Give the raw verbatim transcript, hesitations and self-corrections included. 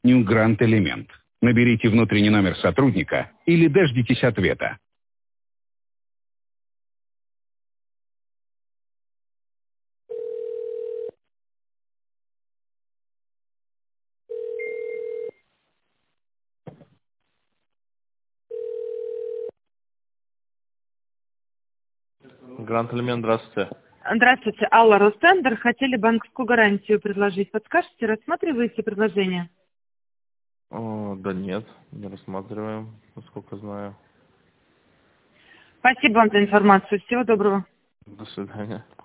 New Grand Element. Наберите внутренний номер сотрудника или дождитесь ответа. Гранд Элемент, здравствуйте. Здравствуйте, Алла, Ростендер. Хотели банковскую гарантию предложить. Подскажете, рассматриваете предложение? О, да нет, не рассматриваем, насколько знаю. Спасибо вам за информацию. Всего доброго. До свидания.